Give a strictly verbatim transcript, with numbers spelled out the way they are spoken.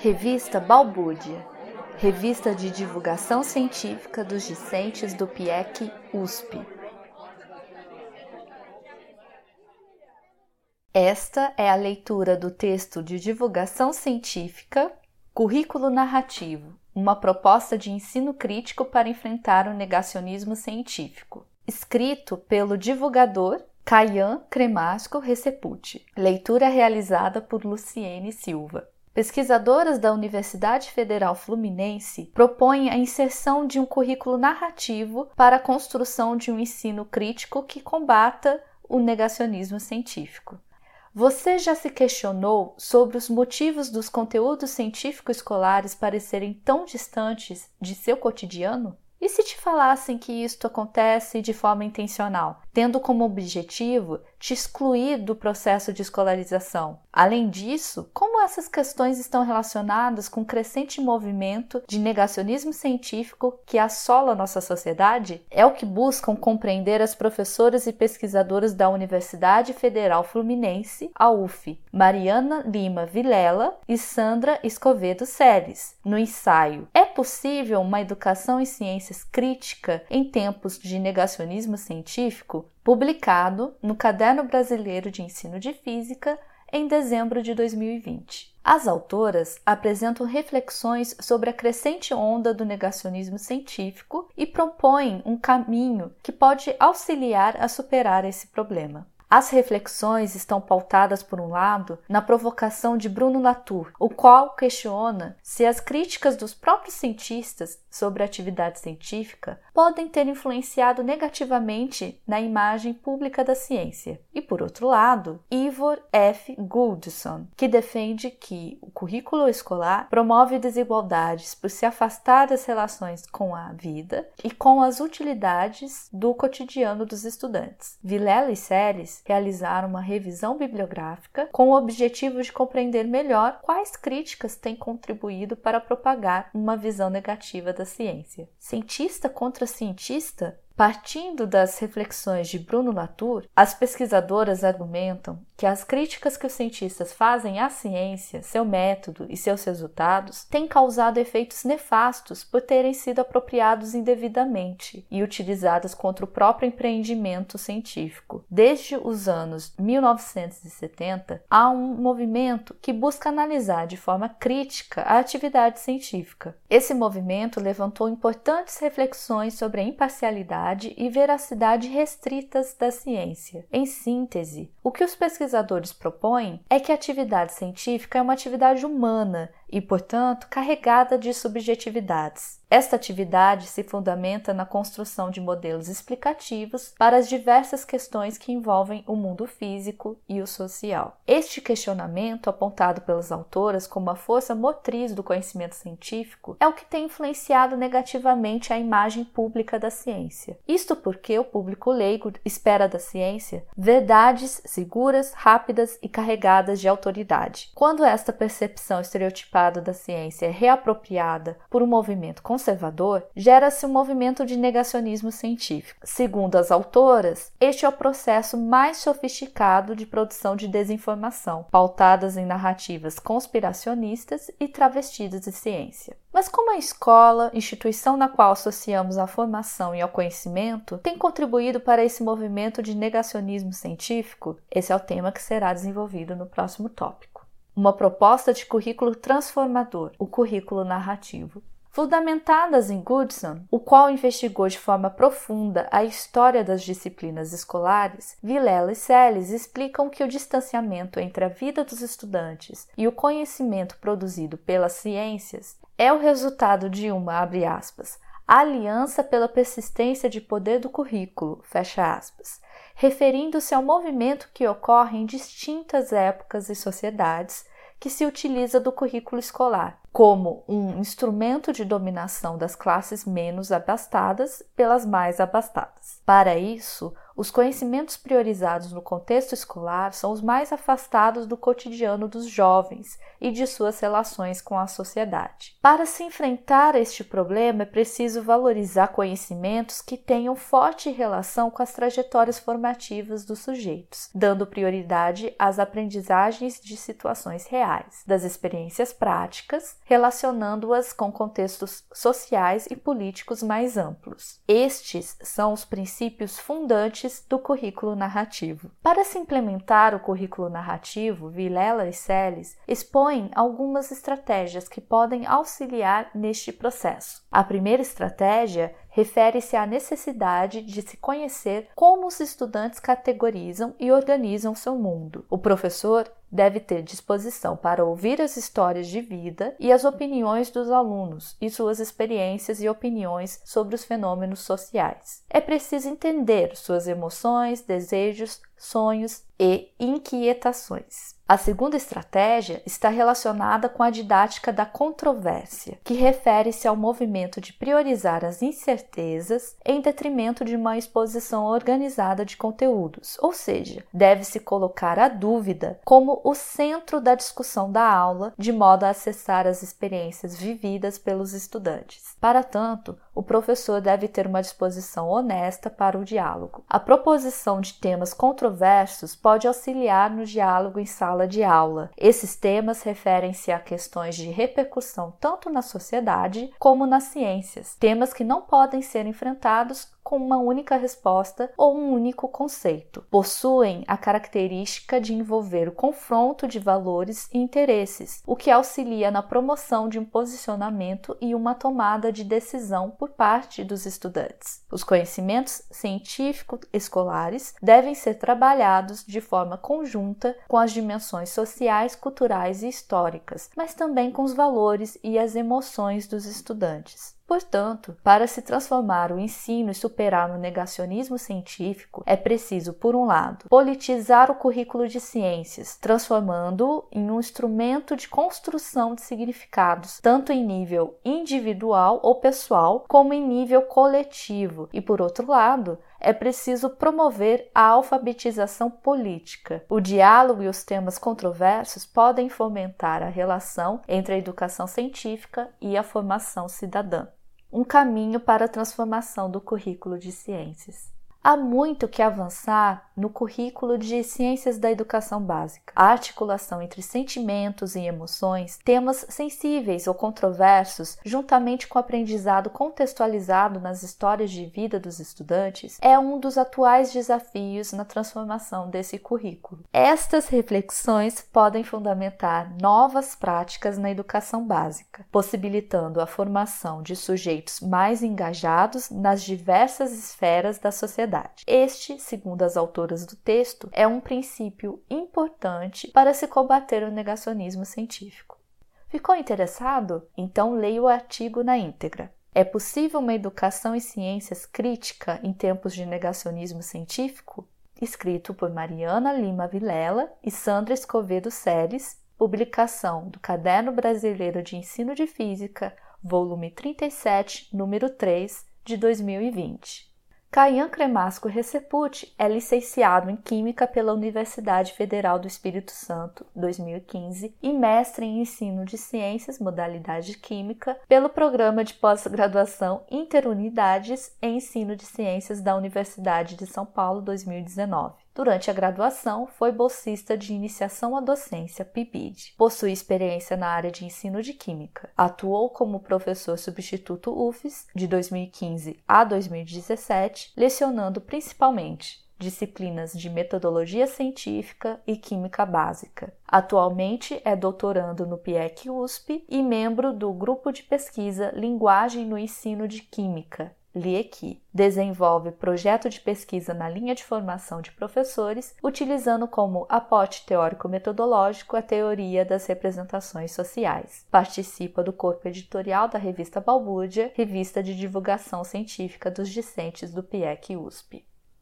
Revista Balbúrdia, revista de divulgação científica dos discentes do P I E C U S P. Esta é a leitura do texto de divulgação científica Currículo Narrativo, uma proposta de ensino crítico para enfrentar o negacionismo científico, escrito pelo divulgador Kayan Cremasco Receputi, leitura realizada por Luciene Silva. Pesquisadoras da Universidade Federal Fluminense propõem a inserção de um currículo narrativo para a construção de um ensino crítico que combata o negacionismo científico. Você já se questionou sobre os motivos dos conteúdos científicos escolares parecerem tão distantes de seu cotidiano? E se te falassem que isto acontece de forma intencional, tendo como objetivo te excluir do processo de escolarização? Além disso, como essas questões estão relacionadas com o crescente movimento de negacionismo científico que assola nossa sociedade? É o que buscam compreender as professoras e pesquisadoras da Universidade Federal Fluminense, a U F, Mariana Lima Vilela e Sandra Escovedo Celes, no ensaio "É possível uma educação em ciências crítica em tempos de negacionismo científico?", publicado no Caderno Brasileiro de Ensino de Física em dezembro de dois mil e vinte. As autoras apresentam reflexões sobre a crescente onda do negacionismo científico e propõem um caminho que pode auxiliar a superar esse problema. As reflexões estão pautadas, por um lado, na provocação de Bruno Latour, o qual questiona se as críticas dos próprios cientistas sobre a atividade científica podem ter influenciado negativamente na imagem pública da ciência. E, por outro lado, Ivor F. Goldson, que defende que o currículo escolar promove desigualdades por se afastar das relações com a vida e com as utilidades do cotidiano dos estudantes. Vilela e Celes realizaram uma revisão bibliográfica com o objetivo de compreender melhor quais críticas têm contribuído para propagar uma visão negativa da ciência. Cientista contra cientista? Partindo das reflexões de Bruno Latour, as pesquisadoras argumentam que as críticas que os cientistas fazem à ciência, seu método e seus resultados têm causado efeitos nefastos por terem sido apropriados indevidamente e utilizados contra o próprio empreendimento científico. Desde os anos mil novecentos e setenta, há um movimento que busca analisar de forma crítica a atividade científica. Esse movimento levantou importantes reflexões sobre a imparcialidade e veracidade restritas da ciência. Em síntese, o que os pesquisadores propõem é que a atividade científica é uma atividade humana e, portanto, carregada de subjetividades. Esta atividade se fundamenta na construção de modelos explicativos para as diversas questões que envolvem o mundo físico e o social. Este questionamento, apontado pelas autoras como a força motriz do conhecimento científico, é o que tem influenciado negativamente a imagem pública da ciência. Isto porque o público leigo espera da ciência verdades seguras, rápidas e carregadas de autoridade. Quando esta percepção estereotipada da ciência é reapropriada por um movimento conservador, gera-se um movimento de negacionismo científico. Segundo as autoras, este é o processo mais sofisticado de produção de desinformação, pautadas em narrativas conspiracionistas e travestidas de ciência. Mas como a escola, instituição na qual associamos a formação e ao conhecimento, tem contribuído para esse movimento de negacionismo científico? Esse é o tema que será desenvolvido no próximo tópico. Uma proposta de currículo transformador, o currículo narrativo. Fundamentadas em Goodson, o qual investigou de forma profunda a história das disciplinas escolares, Vilela e Celes explicam que o distanciamento entre a vida dos estudantes e o conhecimento produzido pelas ciências é o resultado de uma, abre aspas, aliança pela persistência de poder do currículo, fecha aspas, referindo-se ao movimento que ocorre em distintas épocas e sociedades que se utiliza do currículo escolar como um instrumento de dominação das classes menos abastadas pelas mais abastadas. Para isso, Os conhecimentos priorizados no contexto escolar são os mais afastados do cotidiano dos jovens e de suas relações com a sociedade. Para se enfrentar este problema, é preciso valorizar conhecimentos que tenham forte relação com as trajetórias formativas dos sujeitos, dando prioridade às aprendizagens de situações reais, das experiências práticas, relacionando-as com contextos sociais e políticos mais amplos. Estes são os princípios fundantes do currículo narrativo. Para se implementar o currículo narrativo, Vilela e Seles expõem algumas estratégias que podem auxiliar neste processo. A primeira estratégia refere-se à necessidade de se conhecer como os estudantes categorizam e organizam seu mundo. O professor deve ter disposição para ouvir as histórias de vida e as opiniões dos alunos e suas experiências e opiniões sobre os fenômenos sociais. É preciso entender suas emoções, desejos, sonhos e inquietações. A segunda estratégia está relacionada com a didática da controvérsia, que refere-se ao movimento de priorizar as incertezas em detrimento de uma exposição organizada de conteúdos, ou seja, deve-se colocar a dúvida como o centro da discussão da aula, de modo a acessar as experiências vividas pelos estudantes. Para tanto, o professor deve ter uma disposição honesta para o diálogo. A proposição de temas controversos pode auxiliar no diálogo em sala de aula. Esses temas referem-se a questões de repercussão tanto na sociedade como nas ciências, temas que não podem ser enfrentados com uma única resposta ou um único conceito. Possuem a característica de envolver o confronto de valores e interesses, o que auxilia na promoção de um posicionamento e uma tomada de decisão por parte dos estudantes. Os conhecimentos científicos escolares devem ser trabalhados de forma conjunta com as dimensões sociais, culturais e históricas, mas também com os valores e as emoções dos estudantes. Portanto, para se transformar o ensino e superar o negacionismo científico, é preciso, por um lado, politizar o currículo de ciências, transformando-o em um instrumento de construção de significados, tanto em nível individual ou pessoal, como em nível coletivo, e, por outro lado, é preciso promover a alfabetização política. O diálogo e os temas controversos podem fomentar a relação entre a educação científica e a formação cidadã. Um caminho para a transformação do currículo de ciências. Há muito que avançar no currículo de Ciências da Educação Básica. A articulação entre sentimentos e emoções, temas sensíveis ou controversos, juntamente com o aprendizado contextualizado nas histórias de vida dos estudantes, é um dos atuais desafios na transformação desse currículo. Estas reflexões podem fundamentar novas práticas na educação básica, possibilitando a formação de sujeitos mais engajados nas diversas esferas da sociedade. Este, segundo as autoras do texto, é um princípio importante para se combater o negacionismo científico. Ficou interessado? Então leia o artigo na íntegra. É possível uma educação em ciências crítica em tempos de negacionismo científico? Escrito por Mariana Lima Vilela e Sandra Escovedo Seles, publicação do Caderno Brasileiro de Ensino de Física, volume trinta e sete, número três, de dois mil e vinte. Caian Cremasco Reseputi é licenciado em Química pela Universidade Federal do Espírito Santo, dois mil e quinze, e mestre em Ensino de Ciências, modalidade Química, pelo Programa de Pós-Graduação Interunidades em Ensino de Ciências da Universidade de São Paulo, dois mil e dezenove. Durante a graduação, foi bolsista de iniciação à docência, P I B I D. Possui experiência na área de ensino de Química. Atuou como professor substituto U F S de dois mil e quinze a dois mil e dezessete, lecionando principalmente disciplinas de metodologia científica e química básica. Atualmente é doutorando no P I E C U S P e membro do grupo de pesquisa Linguagem no Ensino de Química, L I E Q I. Desenvolve projeto de pesquisa na linha de formação de professores, utilizando como aporte teórico-metodológico a teoria das representações sociais. Participa do corpo editorial da revista Balbúrdia, revista de divulgação científica dos discentes do P I E C U S P.